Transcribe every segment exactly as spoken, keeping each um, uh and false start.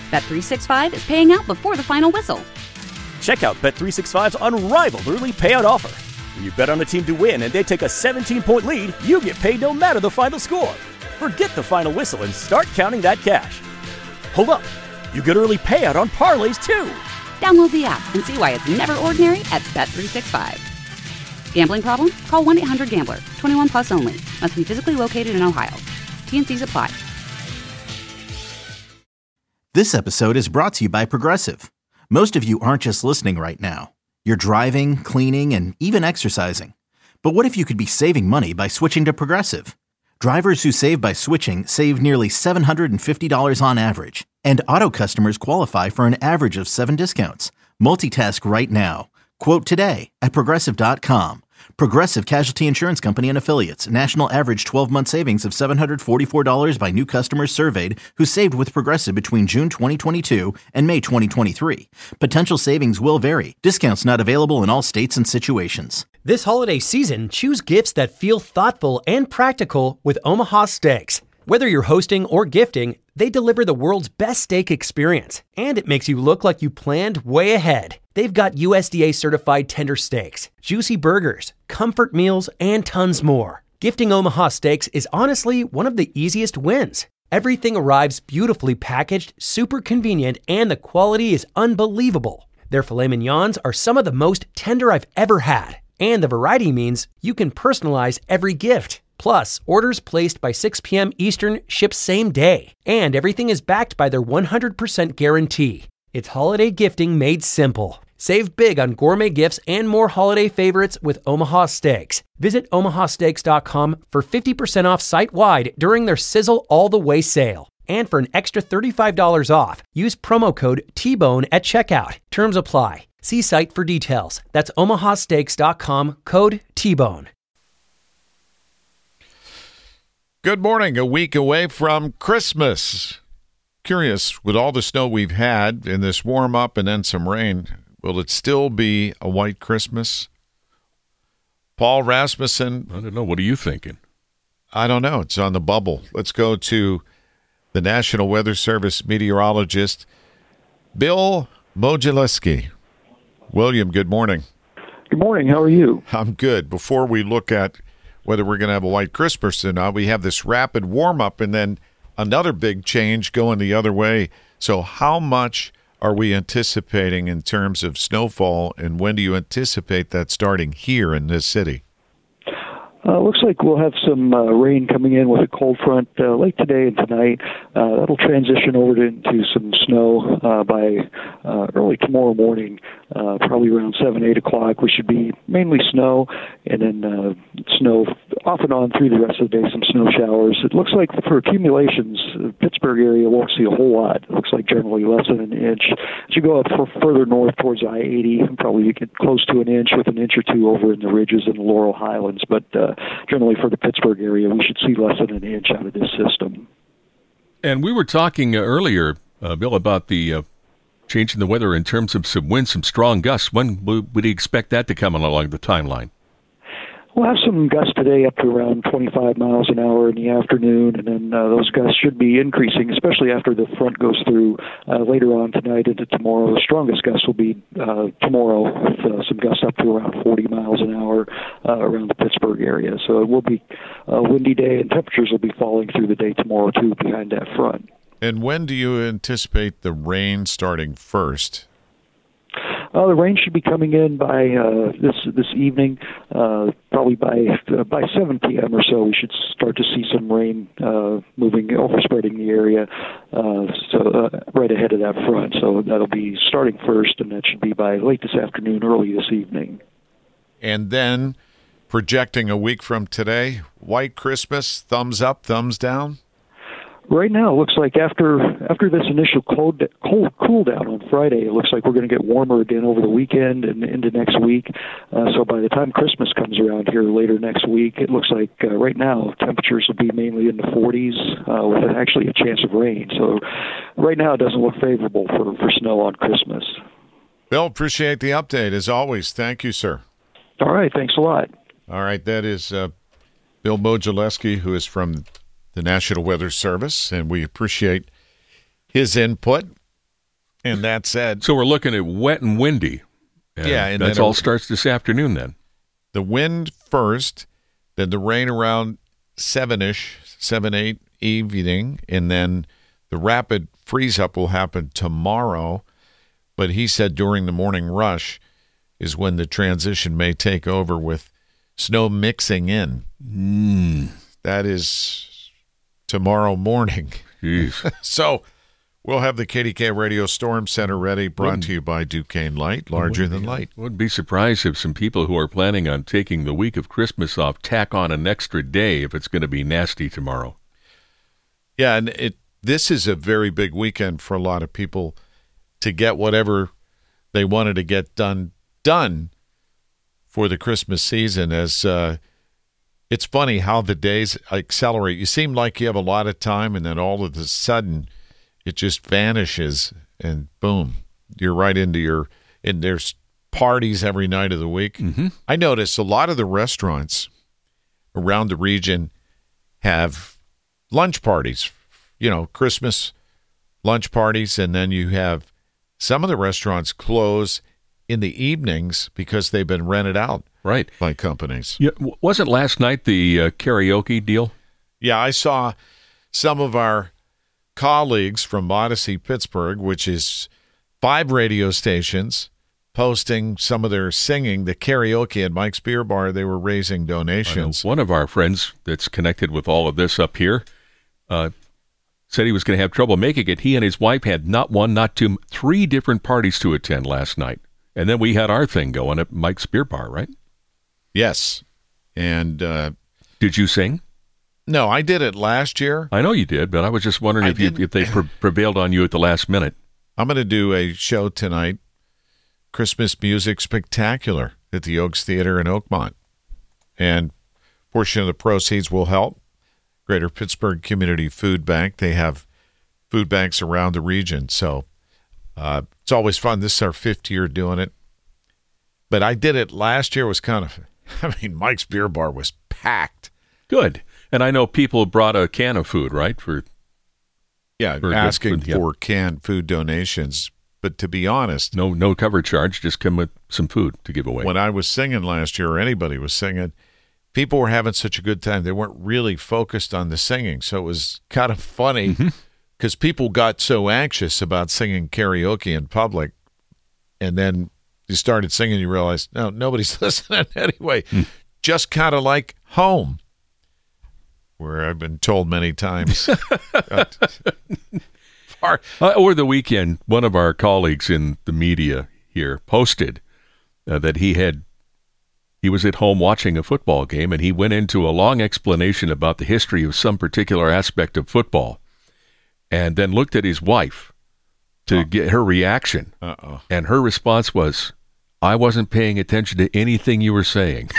Bet three sixty-five is paying out before the final whistle. Check out Bet three sixty-five's unrivaled early payout offer. When you bet on a team to win and they take a seventeen-point lead, you get paid no matter the final score. Forget the final whistle and start counting that cash. Hold up. You get early payout on parlays, too. Download the app and see why it's never ordinary at Bet three sixty-five. Gambling problem? Call one eight hundred gambler. twenty-one plus only. Must be physically located in Ohio. T and C's apply. This episode is brought to you by Progressive. Most of you aren't just listening right now. You're driving, cleaning, and even exercising. But what if you could be saving money by switching to Progressive? Drivers who save by switching save nearly seven hundred fifty dollars on average. And auto customers qualify for an average of seven discounts. Multitask right now. Quote today at Progressive dot com. Progressive Casualty Insurance Company and Affiliates. National average twelve-month savings of seven hundred forty-four dollars by new customers surveyed who saved with Progressive between June twenty twenty-two and May twenty twenty-three. Potential savings will vary. Discounts not available in all states and situations. This holiday season, choose gifts that feel thoughtful and practical with Omaha Steaks. Whether you're hosting or gifting, they deliver the world's best steak experience, and it makes you look like you planned way ahead. They've got U S D A-certified tender steaks, juicy burgers, comfort meals, and tons more. Gifting Omaha Steaks is honestly one of the easiest wins. Everything arrives beautifully packaged, super convenient, and the quality is unbelievable. Their filet mignons are some of the most tender I've ever had, and the variety means you can personalize every gift. Plus, orders placed by six p.m. Eastern ship same day, and everything is backed by their one hundred percent guarantee. It's holiday gifting made simple. Save big on gourmet gifts and more holiday favorites with Omaha Steaks. Visit omaha steaks dot com for fifty percent off site-wide during their Sizzle All the Way sale. And for an extra thirty-five dollars off, use promo code T bone at checkout. Terms apply. See site for details. That's omaha steaks dot com, code T bone. Good morning. A week away from Christmas. Curious, with all the snow we've had and this warm up and then some rain, will it still be a white Christmas? Paul Rasmussen. I don't know. What are you thinking? I don't know. It's on the bubble. Let's go to the National Weather Service meteorologist, Bill Modzelewski. William, good morning. Good morning. How are you? I'm good. Before we look at whether we're going to have a white Christmas or not, we have this rapid warm-up and then another big change going the other way. So how much are we anticipating in terms of snowfall, and when do you anticipate that starting here in this city? Uh, looks like we'll have some uh, rain coming in with a cold front uh, late today and tonight. Uh, that'll transition over into some snow uh, by uh, early tomorrow morning, uh, probably around seven, eight o'clock. We should be mainly snow, and then uh, snow off and on through the rest of the day, some snow showers. It looks like for accumulations, the Pittsburgh area won't see a whole lot. It looks like generally less than an inch. As you go up for further north towards I eighty, probably you get close to an inch with an inch or two over in the ridges and the Laurel Highlands, but uh, generally for the Pittsburgh area, we should see less than an inch out of this system. And we were talking uh, earlier, uh, Bill, about the uh, change in the weather in terms of some wind, some strong gusts. When would would you expect that to come along the timeline? We'll have some gusts today up to around twenty-five miles an hour in the afternoon, and then uh, those gusts should be increasing, especially after the front goes through uh, later on tonight into tomorrow. The strongest gusts will be uh, tomorrow, with uh, some gusts up to around forty miles an hour uh, around the Pittsburgh area. So it will be a windy day, and temperatures will be falling through the day tomorrow, too, behind that front. And when do you anticipate the rain starting first? Uh, the rain should be coming in by uh, this this evening, uh, probably by uh, by seven p.m. or so. We should start to see some rain uh, moving, overspreading the area, uh, so uh, right ahead of that front. So that'll be starting first, and that should be by late this afternoon, early this evening. And then, projecting a week from today, white Christmas, thumbs up, thumbs down? Right now, it looks like after after this initial cold, cold cool down on Friday, it looks like we're going to get warmer again over the weekend and into next week. Uh, so by the time Christmas comes around here later next week, it looks like uh, right now temperatures will be mainly in the forties uh, with actually a chance of rain. So right now it doesn't look favorable for, for snow on Christmas. Bill, appreciate the update as always. Thank you, sir. All right, thanks a lot. All right, that is uh, Bill Modzelewski, who is from the National Weather Service, and we appreciate his input. And that said, So we're looking at wet and windy. And Yeah, and that's then all a- starts this afternoon then. the wind first, then the rain around seven-ish, seven, eight evening, and then the rapid freeze-up will happen tomorrow. But he said during the morning rush is when the transition may take over with snow mixing in. Mm. That is tomorrow morning. Jeez. So we'll have the K D K Radio Storm Center ready, brought to you by Duquesne Light, larger than light. Wouldn't be surprised if some people who are planning on taking the week of Christmas off tack on an extra day if it's going to be nasty tomorrow. Yeah, and it this is a very big weekend for a lot of people to get whatever they wanted to get done done for the Christmas season. As uh, it's funny how the days accelerate. You seem like you have a lot of time, and then all of a sudden it just vanishes, and boom, you're right into your – and there's parties every night of the week. Mm-hmm. I noticed a lot of the restaurants around the region have lunch parties, you know, Christmas lunch parties, and then you have some of the restaurants close in the evenings because they've been rented out Right. by companies. Yeah, w- wasn't last night the uh, karaoke deal? Yeah, I saw some of our colleagues from Odyssey Pittsburgh, which is five radio stations, posting some of their singing, the karaoke at Mike's Beer Bar. They were raising I know donations. one of our friends that's connected with all of this up here uh, said he was going to have trouble making it. He and his wife had not one, not two, three different parties to attend last night. And then we had our thing going at Mike's Beer Bar, right? Yes. And uh, Did you sing? no, I did it last year. I know you did, but I was just wondering I if you, didn't- if they pre- prevailed on you at the last minute. I'm going to do a show tonight, Christmas Music Spectacular at the Oaks Theater in Oakmont. And a portion of the proceeds will help Greater Pittsburgh Community Food Bank. They have food banks around the region. So uh, it's always fun. This is our fifth year doing it. But I did it last year. It was kind of, I mean, Mike's Beer Bar was packed. Good. And I know people brought a can of food, right? For Yeah, Very good. asking Yeah. for canned food donations. But to be honest, no no cover charge, just come with some food to give away. when I was singing last year, or anybody was singing, people were having such a good time. They weren't really focused on the singing. So it was kind of funny because people got so anxious about singing karaoke in public. And then you started singing, you realized, no, nobody's listening anyway. Just kind of like home, where I've been told many times. Far- Uh, over the weekend, one of our colleagues in the media here posted uh, that he had he was at home watching a football game, and he went into a long explanation about the history of some particular aspect of football, and then looked at his wife to get her reaction, Uh-oh. and her response was, "I wasn't paying attention to anything you were saying."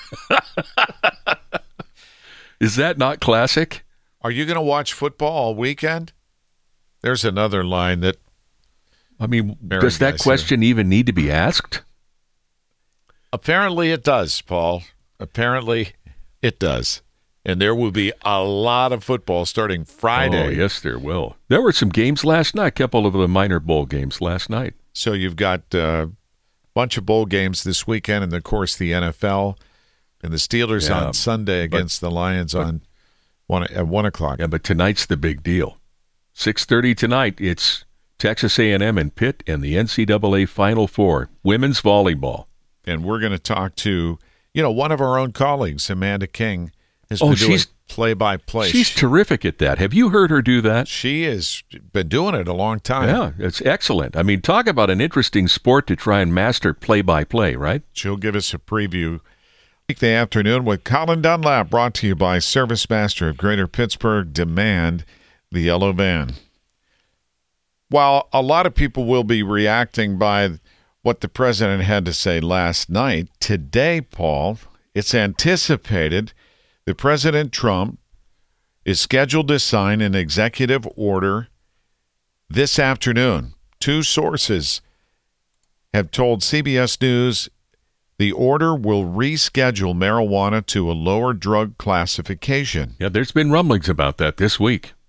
Is that not classic? Are you going to watch football all weekend? There's another line that I mean, Very does that nice, question even need to be asked? apparently it does, Paul. Apparently it does. And there will be a lot of football starting Friday. Oh, yes, there will. There were some games last night, a couple of the minor bowl games last night. So you've got a bunch of bowl games this weekend, and of course the N F L and the Steelers Yeah, on Sunday but- against the Lions on one at one o'clock. Yeah, but tonight's the big deal. six thirty tonight, it's Texas A and M and Pitt and the N C double A Final Four, women's volleyball. And we're going to talk to, you know, one of our own colleagues, Amanda King, has Oh, been doing she's- play-by-play. She's terrific at that. Have you heard her do that? She has been doing it a long time. Yeah, it's excellent. I mean, talk about an interesting sport to try and master play-by-play, right? She'll give us a preview weekday afternoon with Colin Dunlap, brought to you by Service Master of Greater Pittsburgh. Demand the yellow van. While a lot of people will be reacting by what the president had to say last night, today, Paul, it's anticipated that President Trump is scheduled to sign an executive order this afternoon. Two sources have told C B S News the order will reschedule marijuana to a lower drug classification. Yeah, there's been rumblings about that this week.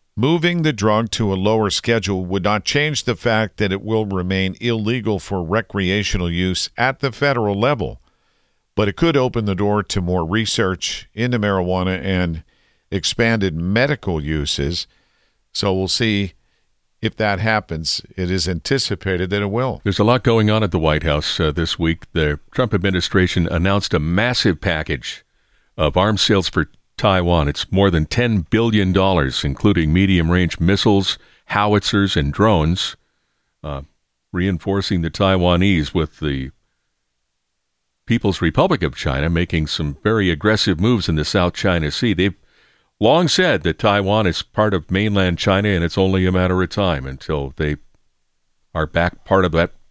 Moving the drug to a lower schedule would not change the fact that it will remain illegal for recreational use at the federal level, but it could open the door to more research into marijuana and expanded medical uses. So we'll see if that happens. It is anticipated that it will. There's a lot going on at the White House uh, this week. The Trump administration announced a massive package of arms sales for Taiwan. It's more than ten billion dollars, including medium-range missiles, howitzers, and drones, uh, reinforcing the Taiwanese with the People's Republic of China making some very aggressive moves in the South China Sea. They've long said that Taiwan is part of mainland China, and it's only a matter of time until they are back part of that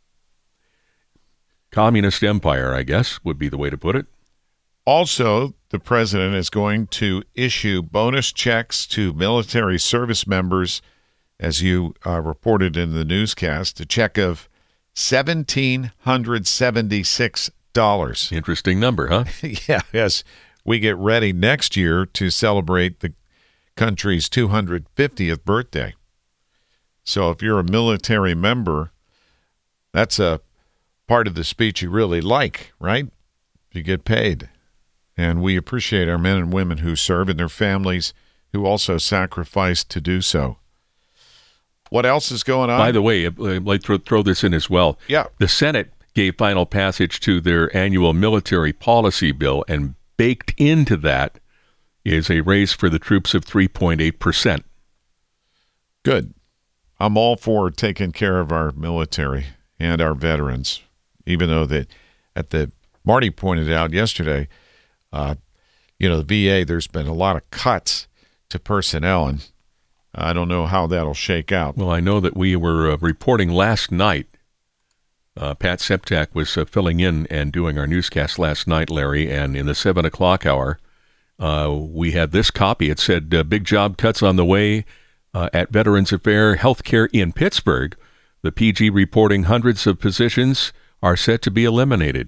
communist empire, I guess, would be the way to put it. Also, the president is going to issue bonus checks to military service members, as you uh, reported in the newscast, a check of one thousand seven hundred seventy-six dollars. Interesting number, huh? Yeah, yes. We get ready next year to celebrate the country's two hundred fiftieth birthday. So if you're a military member, that's a part of the speech you really like, right? You get paid. And we appreciate our men and women who serve and their families who also sacrifice to do so. What else is going on? By the way, I'd like to throw this in as well. Yeah. The Senate gave final passage to their annual military policy bill, and baked into that is a raise for the troops of three point eight percent. Good. I'm all for taking care of our military and our veterans, even though that at the Marty pointed out yesterday, uh, you know, the V A, there's been a lot of cuts to personnel, and I don't know how that'll shake out. Well, I know that we were uh, reporting last night. Uh, Pat Septak was uh, filling in and doing our newscast last night, Larry, and in the seven o'clock hour, uh, we had this copy. It said, uh, big job cuts on the way uh, at Veterans Affairs Healthcare in Pittsburgh. The P G reporting hundreds of positions are set to be eliminated.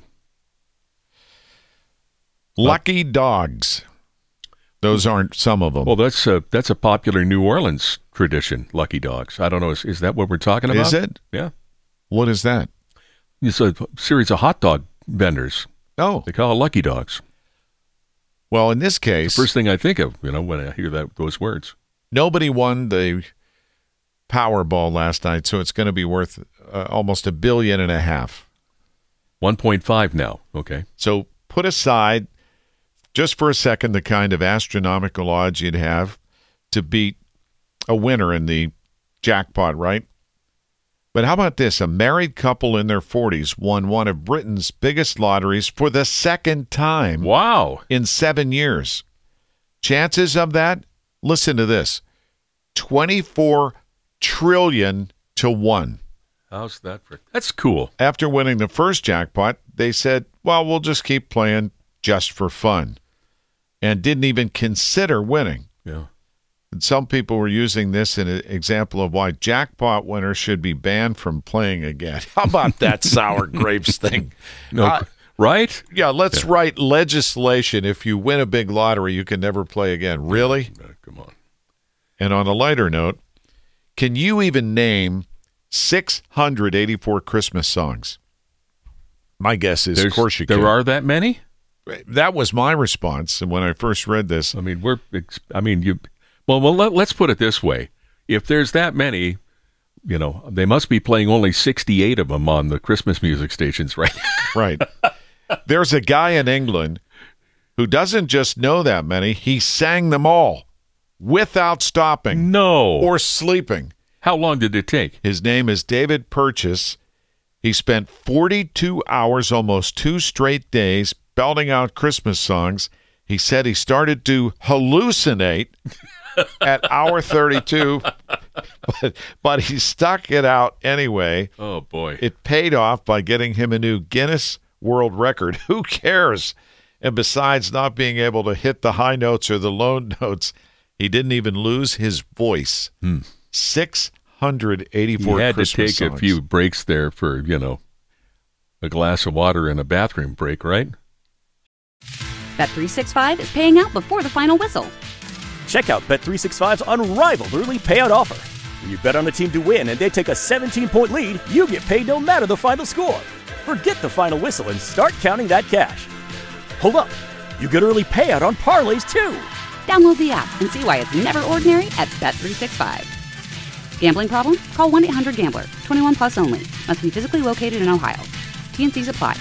Lucky dogs. Those aren't some of them. Well, that's a, that's a popular New Orleans tradition, lucky dogs. I don't know, is, is that what we're talking about? Is it? Yeah. What is that? It's a series of hot dog vendors. Oh. They call it lucky dogs. Well, in this case, the first thing I think of, you know, when I hear that those words. Nobody won the Powerball last night, so it's going to be worth uh, almost a billion and a half. one point five now. Okay. So put aside just for a second the kind of astronomical odds you'd have to beat a winner in the jackpot, right? But how about this? A married couple in their forties won one of Britain's biggest lotteries for the second time. Wow. In seven years. Chances of that? Listen to this. twenty-four trillion to one. How's that for? That's cool. After winning the first jackpot, they said, well, we'll just keep playing just for fun. And didn't even consider winning. Yeah. And some people were using this as an example of why jackpot winners should be banned from playing again. How about that sour grapes thing? No, uh, right? Yeah, let's yeah. write legislation. If you win a big lottery, you can never play again. Really? Uh, come on. And on a lighter note, can you even name six hundred eighty-four Christmas songs? My guess is, There's, of course you there can. There are that many? That was my response when I first read this. I mean, we're, I mean, you, well, well, let, let's put it this way. If there's that many, you know, they must be playing only sixty-eight of them on the Christmas music stations, right? Right. There's a guy in England who doesn't just know that many, he sang them all without stopping. No. Or sleeping. How long did it take? His name is David Purchase. He spent forty-two hours, almost two straight days, belting out Christmas songs. He said he started to hallucinate at hour thirty-two, but, but he stuck it out anyway. Oh, boy. It paid off by getting him a new Guinness World Record. Who cares? And besides not being able to hit the high notes or the low notes, he didn't even lose his voice. Hmm. six hundred eighty-four He had Christmas to take songs. a few breaks there for, you know, a glass of water and a bathroom break, right? Bet three sixty-five is paying out before the final whistle. Check out Bet three sixty-five's unrivaled early payout offer. When you bet on a team to win and they take a seventeen-point lead, you get paid no matter the final score. Forget the final whistle and start counting that cash. Hold up. You get early payout on parlays, too. Download the app and see why it's never ordinary at Bet three sixty-five. Gambling problem? Call one eight hundred gambler. twenty-one plus only. Must be physically located in Ohio. T N Cs apply.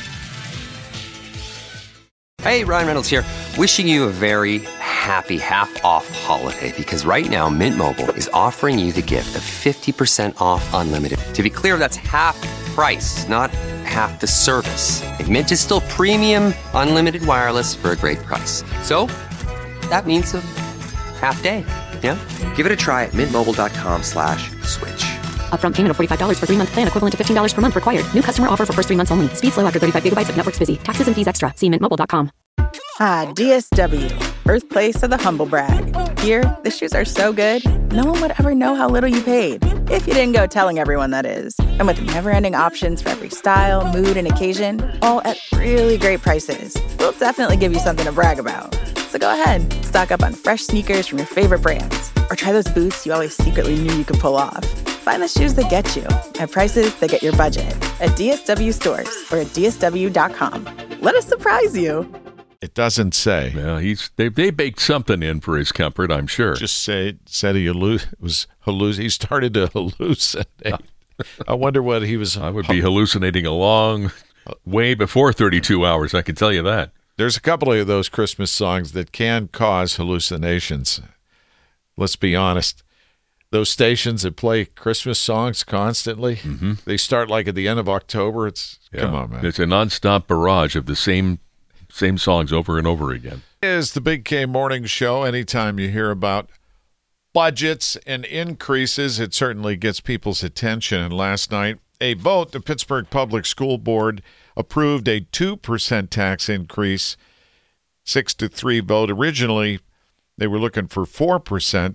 Hey, Ryan Reynolds here. Wishing you a very happy half-off holiday, because right now Mint Mobile is offering you the gift of fifty percent off unlimited. To be clear, that's half price, not half the service. And Mint is still premium unlimited wireless for a great price. So that means a half day. Yeah? Give it a try at mintmobile.com slash switch. Upfront payment of forty-five dollars for three-month plan equivalent to fifteen dollars per month required. New customer offer for first three months only. Speed slow after thirty-five gigabytes if network's busy. Taxes and fees extra. See mint mobile dot com. Ah, D S W, birthplace of the humble brag. Here, the shoes are so good, no one would ever know how little you paid. If you didn't go telling everyone, that is. And with never-ending options for every style, mood, and occasion, all at really great prices, we'll definitely give you something to brag about. So go ahead, stock up on fresh sneakers from your favorite brands, or try those boots you always secretly knew you could pull off. Find the shoes that get you at prices that get your budget at D S W stores or at D S W dot com. Let us surprise you. It doesn't say. Well, he's they they baked something in for his comfort, I'm sure. Just say said he halluc- was halluc- He started to hallucinate. I wonder what he was. I would be hallucinating a long way before thirty-two hours. I can tell you that. There's a couple of those Christmas songs that can cause hallucinations. Let's be honest. Those stations that play Christmas songs constantly, mm-hmm. they start like at the end of October. It's yeah. Come on, man. It's a nonstop barrage of the same same songs over and over again. It is the Big K Morning Show. Anytime you hear about budgets and increases, it certainly gets people's attention. And last night, a vote, the Pittsburgh Public School Board approved a two percent tax increase, six to three vote. Originally, they were looking for four percent.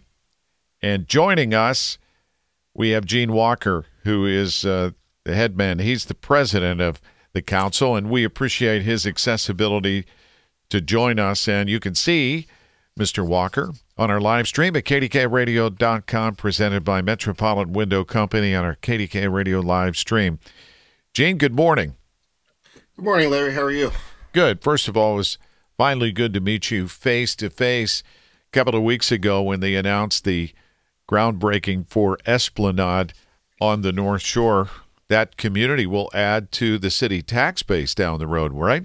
And joining us, we have Gene Walker, who is uh, the head man. He's the president of the council, and we appreciate his accessibility to join us. And you can see Mister Walker on our live stream at K D K radio dot com, presented by Metropolitan Window Company on our K D K Radio live stream. Gene, good morning. Good morning, Larry. How are you? Good. First of all, it was finally good to meet you face-to-face a couple of weeks ago when they announced the groundbreaking for Esplanade on the North Shore. That community will add to the city tax base down the road, right?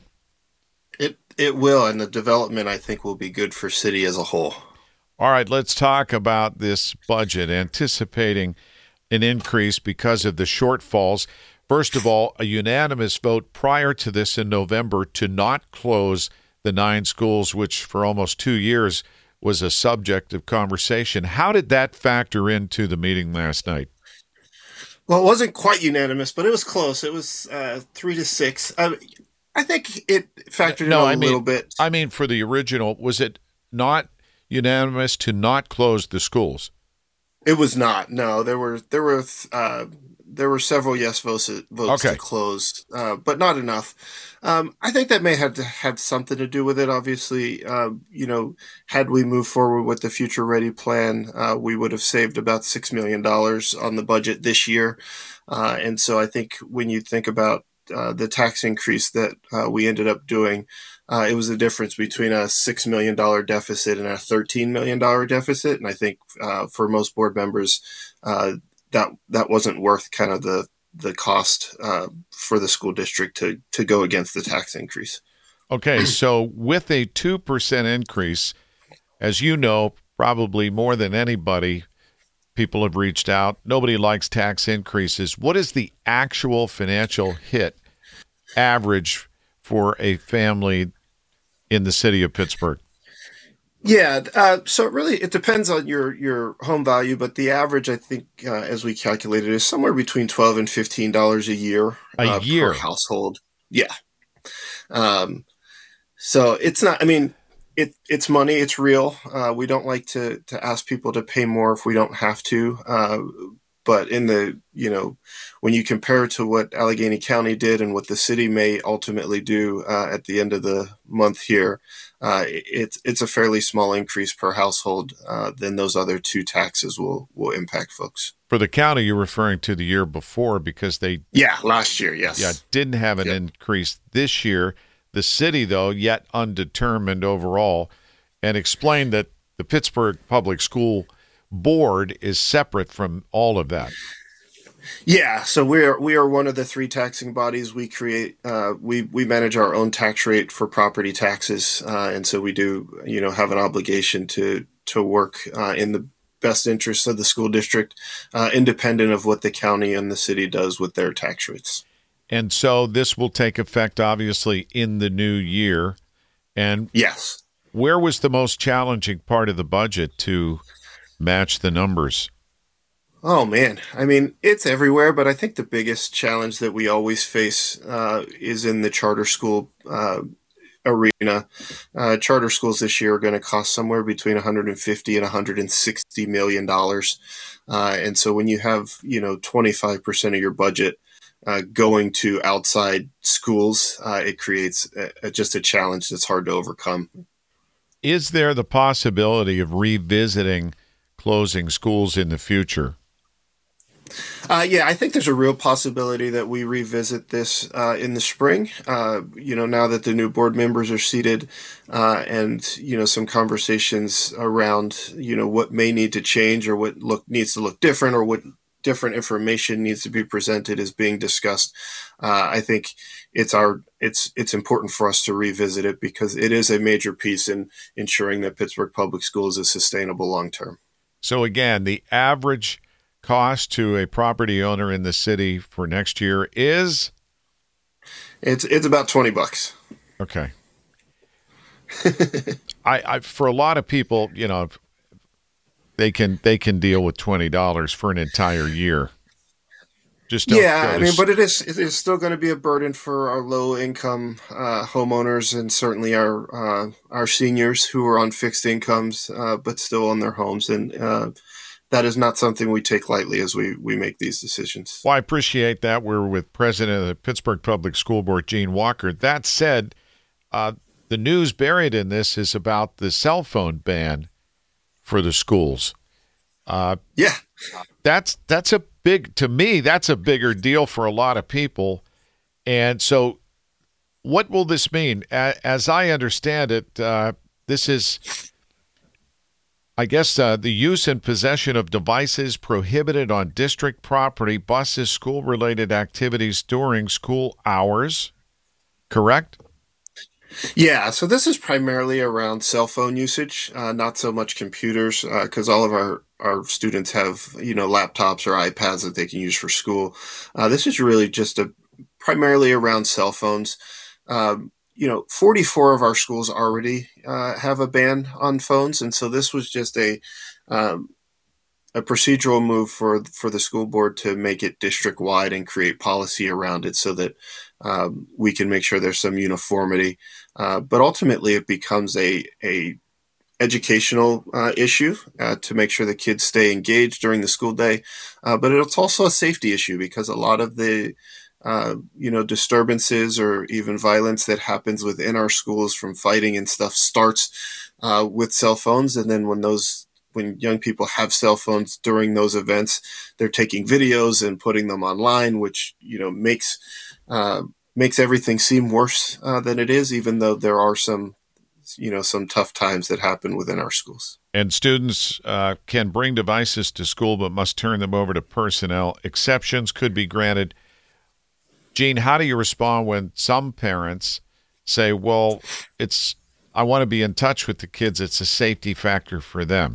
It it will, and the development, I think, will be good for city as a whole. All right, let's talk about this budget, anticipating an increase because of the shortfalls. First of all, a unanimous vote prior to this in November to not close the nine schools, which for almost two years was a subject of conversation. How did that factor into the meeting last night? Well, it wasn't quite unanimous, but it was close. It was uh, three to six. Uh, I think it factored no, in a I mean, little bit. I mean, for the original, was it not unanimous to not close the schools? It was not. No, there were there were uh, there were several yes votes votes okay. to close, uh, but not enough. Um, I think that may have to have something to do with it. Obviously, uh, you know, had we moved forward with the Future Ready plan, uh, we would have saved about six million dollars on the budget this year. Uh, and so I think when you think about uh, the tax increase that uh, we ended up doing, uh, it was the difference between a six million dollars deficit and a thirteen million dollars deficit. And I think uh, for most board members, uh, that that wasn't worth kind of the the cost uh, for the school district to to go against the tax increase. Okay, so with a two percent increase, as you know, probably more than anybody, people have reached out. Nobody likes tax increases. What is the actual financial hit average for a family in the city of Pittsburgh? Yeah, uh, so it really, it depends on your, your home value, but the average, I think, uh, as we calculated, is somewhere between twelve and fifteen dollars a year. A uh, year? Per household. Yeah. Um, so it's not, I mean, it it's money, it's real. Uh, we don't like to, to ask people to pay more if we don't have to. Uh, but in the, you know, when you compare to what Allegheny County did and what the city may ultimately do uh, at the end of the month here, uh, it's it's a fairly small increase per household. Uh, then those other two taxes will will impact folks. For the county, you're referring to the year before because they yeah last year yes yeah didn't have an yep. increase this year. The city, though, yet undetermined overall, and explained that the Pittsburgh Public School Board is separate from all of that. Yeah, so we are we are one of the three taxing bodies. We create uh, we we manage our own tax rate for property taxes, uh, and so we do you know have an obligation to to work uh, in the best interest of the school district, uh, independent of what the county and the city does with their tax rates. And so this will take effect, obviously, in the new year. And yes, where was the most challenging part of the budget to match the numbers? Oh, man. I mean, it's everywhere, but I think the biggest challenge that we always face uh, is in the charter school uh, arena. Uh, charter schools this year are going to cost somewhere between one hundred fifty and one hundred sixty million dollars. Uh, and so when you have, you know, twenty-five percent of your budget uh, going to outside schools, uh, it creates a, a, just a challenge that's hard to overcome. Is there the possibility of revisiting closing schools in the future? Uh, yeah, I think there's a real possibility that we revisit this uh, in the spring. Uh, you know, now that the new board members are seated, uh, and you know, some conversations around you know what may need to change or what look needs to look different or what different information needs to be presented is being discussed. Uh, I think it's our it's it's important for us to revisit it because it is a major piece in ensuring that Pittsburgh Public Schools is sustainable long term. So again, the average cost to a property owner in the city for next year is? It's it's about twenty bucks. Okay. I, I for a lot of people, you know, they can they can deal with twenty dollars for an entire year. Just don't yeah, I to... mean, but it is it is still going to be a burden for our low income uh, homeowners and certainly our uh, our seniors who are on fixed incomes uh, but still own their homes, and uh, that is not something we take lightly as we, we make these decisions. Well, I appreciate that. We're with President of the Pittsburgh Public School Board, Gene Walker. That said, uh, the news buried in this is about the cell phone ban for the schools. Uh, yeah. That's that's a big, to me, that's a bigger deal for a lot of people. And so what will this mean? As I understand it, uh, this is... I guess uh, the use and possession of devices prohibited on district property, buses, school-related activities during school hours, correct? Yeah, so this is primarily around cell phone usage, uh, not so much computers, because uh, all of our, our students have, you know, laptops or iPads that they can use for school. Uh, this is really just a primarily around cell phones. Um, You know, forty-four of our schools already uh, have a ban on phones, and so this was just a um, a procedural move for for the school board to make it district wide and create policy around it, so that um, we can make sure there's some uniformity. Uh, but ultimately, it becomes a a educational uh, issue uh, to make sure the kids stay engaged during the school day, uh, but it's also a safety issue because a lot of the Uh, you know, disturbances or even violence that happens within our schools from fighting and stuff starts uh, with cell phones. And then when those, when young people have cell phones during those events, they're taking videos and putting them online, which, you know, makes, uh, makes everything seem worse uh, than it is, even though there are some, you know, some tough times that happen within our schools. And students uh, can bring devices to school, but must turn them over to personnel. Exceptions could be granted. Gene, how do you respond when some parents say, well, it's I want to be in touch with the kids. It's a safety factor for them?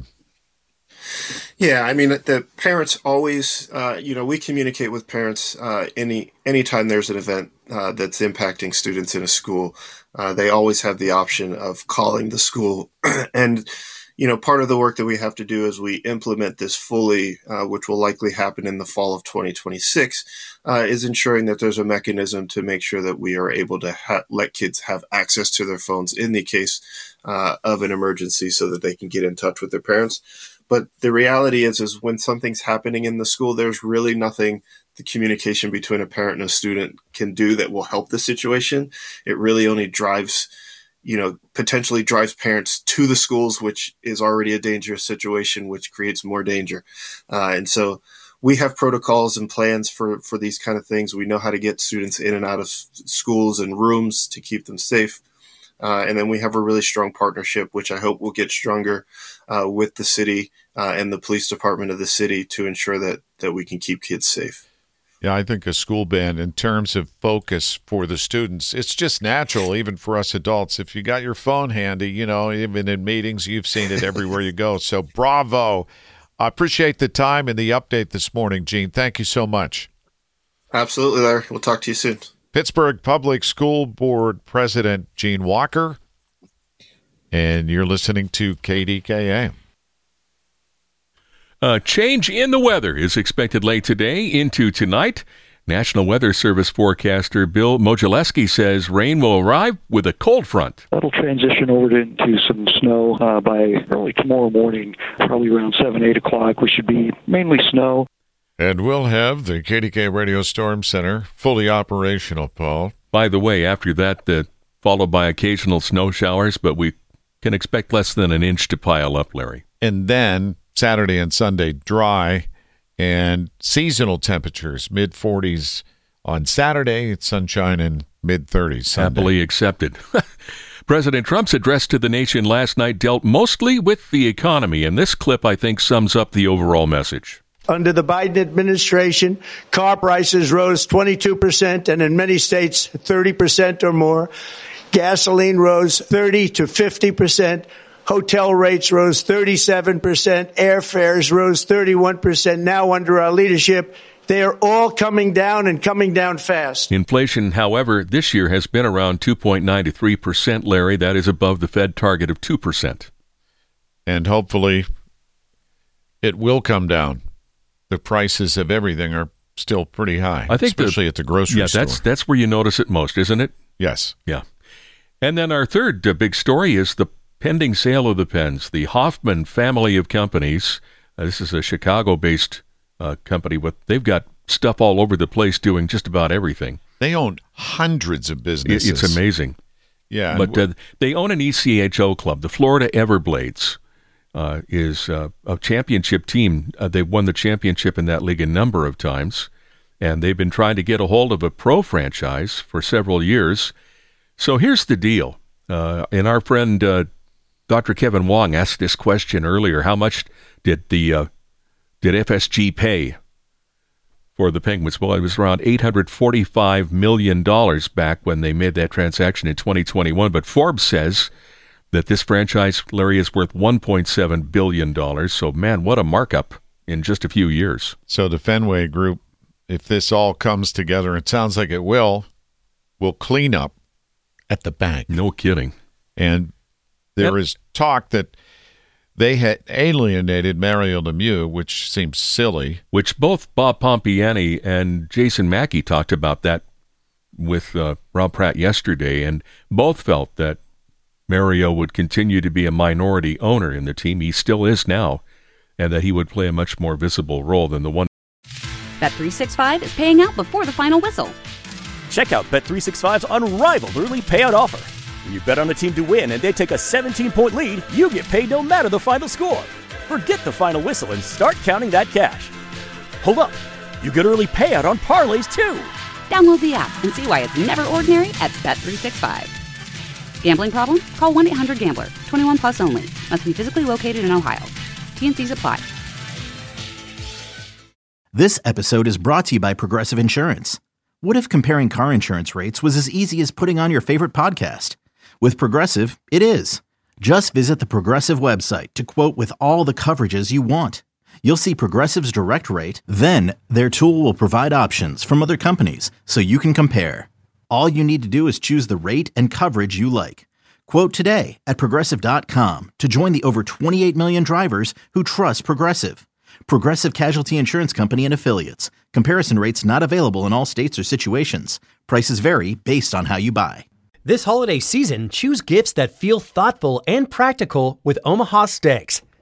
Yeah, I mean, the parents always, uh, you know, we communicate with parents uh, any anytime there's an event uh, that's impacting students in a school. Uh, they always have the option of calling the school. And, you know, part of the work that we have to do as we implement this fully, uh, which will likely happen in the fall of twenty twenty-six, uh, is ensuring that there's a mechanism to make sure that we are able to ha- let kids have access to their phones in the case uh, of an emergency so that they can get in touch with their parents. but the reality is, is when something's happening in the school, there's really nothing the communication between a parent and a student can do that will help the situation. It really only drives, you know, potentially drives parents to the schools, which is already a dangerous situation, which creates more danger. Uh, and so we have protocols and plans for, for these kind of things. We know how to get students in and out of schools and rooms to keep them safe. Uh, and then we have a really strong partnership, which I hope will get stronger uh, with the city uh, and the police department of the city to ensure that, that we can keep kids safe. Yeah, I think a school band, in terms of focus for the students, it's just natural, even for us adults. If you got your phone handy, you know, even in meetings, you've seen it everywhere you go. So bravo. I appreciate the time and the update this morning, Gene. Thank you so much. Absolutely, Larry. We'll talk to you soon. Pittsburgh Public School Board President Gene Walker, and you're listening to K D K A. A change in the weather is expected late today into tonight. National Weather Service forecaster Bill Modzelewski says rain will arrive with a cold front. That'll transition over to, into some snow uh, by early tomorrow morning, probably around seven, eight o'clock. We should be mainly snow. And we'll have the K D K Radio Storm Center fully operational, Paul. By the way, after that, uh, followed by occasional snow showers, but we can expect less than an inch to pile up, Larry. And then Saturday and Sunday, dry and seasonal temperatures, mid forties on Saturday, sunshine in mid thirties Sunday. Happily accepted. President Trump's address to the nation last night dealt mostly with the economy, and this clip, I think, sums up the overall message. Under the Biden administration, car prices rose twenty-two percent and in many states thirty percent or more. Gasoline rose thirty to fifty percent. Hotel rates rose thirty-seven percent. Airfares rose thirty-one percent. Now under our leadership, they are all coming down and coming down fast. Inflation, however, this year has been around two point nine to three percent, Larry. That is above the Fed target of two percent. And hopefully it will come down. The prices of everything are still pretty high, I think especially the, at the grocery yeah, store. Yeah, that's, that's where you notice it most, isn't it? Yes. Yeah. And then our third uh, big story is the pending sale of the Pens. The Hoffman family of companies, uh, this is a Chicago-based uh, company, with they've got stuff all over the place doing just about everything. They own hundreds of businesses. It's amazing. Yeah. But uh, they own an E C H O club, the Florida Everblades. Uh, is uh, a championship team. Uh, they've won the championship in that league a number of times, and they've been trying to get a hold of a pro franchise for several years. So here's the deal. Uh, and our friend uh, Doctor Kevin Wong asked this question earlier. How much did the uh, did F S G pay for the Penguins? Well, it was around eight hundred forty-five million dollars back when they made that transaction in twenty twenty-one. But Forbes says that this franchise, Larry, is worth one point seven billion dollars. So, man, what a markup in just a few years. So the Fenway Group, if this all comes together, it sounds like it will, will clean up at the bank. No kidding. And there yep. is talk that they had alienated Mario Lemieux, which seems silly. Which both Bob Pompiani and Jason Mackey talked about that with uh, Rob Pratt yesterday, and both felt that Mario would continue to be a minority owner in the team. He still is now, and that he would play a much more visible role than the one. Bet three sixty-five is paying out before the final whistle. Check out Bet three sixty-five's unrivaled early payout offer. When you bet on a team to win and they take a seventeen-point lead, you get paid no matter the final score. Forget the final whistle and start counting that cash. Hold up. You get early payout on parlays, too. Download the app and see why it's never ordinary at Bet three sixty-five. Gambling problem? Call one eight hundred gambler. twenty-one plus only. Must be physically located in Ohio. T and C's apply. This episode is brought to you by Progressive Insurance. What if comparing car insurance rates was as easy as putting on your favorite podcast? With Progressive, it is. Just visit the Progressive website to quote with all the coverages you want. You'll see Progressive's direct rate, then their tool will provide options from other companies so you can compare. All you need to do is choose the rate and coverage you like. Quote today at Progressive dot com to join the over twenty-eight million drivers who trust Progressive. Progressive Casualty Insurance Company and Affiliates. Comparison rates not available in all states or situations. Prices vary based on how you buy. This holiday season, choose gifts that feel thoughtful and practical with Omaha Steaks.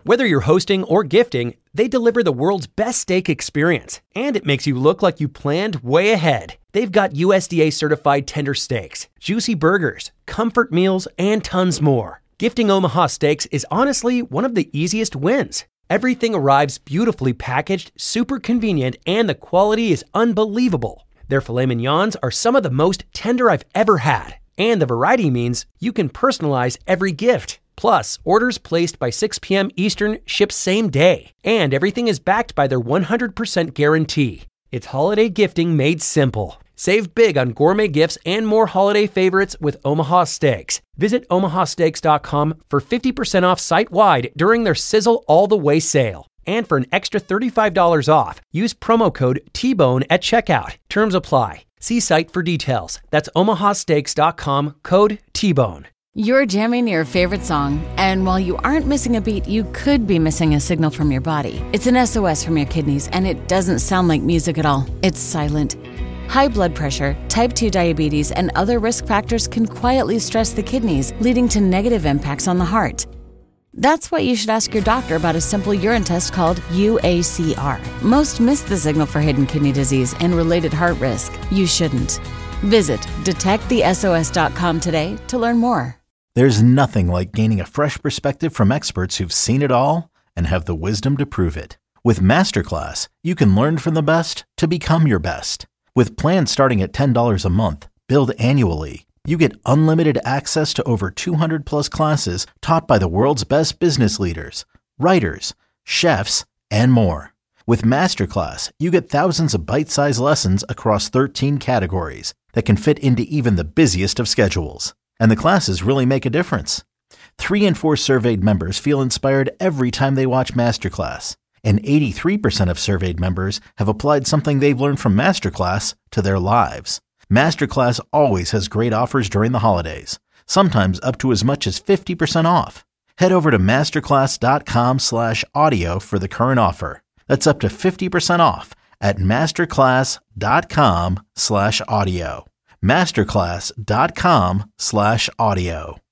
Whether you're hosting or gifting, they deliver the world's best steak experience, and it makes you look like you planned way ahead. They've got U S D A-certified tender steaks, juicy burgers, comfort meals, and tons more. Gifting Omaha Steaks is honestly one of the easiest wins. Everything arrives beautifully packaged, super convenient, and the quality is unbelievable. Their filet mignons are some of the most tender I've ever had, and the variety means you can personalize every gift. Plus, orders placed by six p.m. Eastern ship same day, and everything is backed by their one hundred percent guarantee. It's holiday gifting made simple. Save big on gourmet gifts and more holiday favorites with Omaha Steaks. Visit omaha steaks dot com for fifty percent off site-wide during their Sizzle All the Way sale. And for an extra thirty-five dollars off, use promo code T Bone at checkout. Terms apply. See site for details. That's omaha steaks dot com, code T Bone. You're jamming your favorite song, and while you aren't missing a beat, you could be missing a signal from your body. It's an S O S from your kidneys, and it doesn't sound like music at all. It's silent. High blood pressure, type two diabetes, and other risk factors can quietly stress the kidneys, leading to negative impacts on the heart. That's why you should ask your doctor about a simple urine test called U A C R. Most miss the signal for hidden kidney disease and related heart risk. You shouldn't. Visit detect the S O S dot com today to learn more. There's nothing like gaining a fresh perspective from experts who've seen it all and have the wisdom to prove it. With Masterclass, you can learn from the best to become your best. With plans starting at ten dollars a month, billed annually, you get unlimited access to over two hundred plus classes taught by the world's best business leaders, writers, chefs, and more. With Masterclass, you get thousands of bite-sized lessons across thirteen categories that can fit into even the busiest of schedules. And the classes really make a difference. Three in four surveyed members feel inspired every time they watch Masterclass. And eighty-three percent of surveyed members have applied something they've learned from Masterclass to their lives. Masterclass always has great offers during the holidays, sometimes up to as much as fifty percent off. Head over to masterclass dot com slash audio for the current offer. That's up to fifty percent off at masterclass dot com slash audio. masterclass dot com slash audio.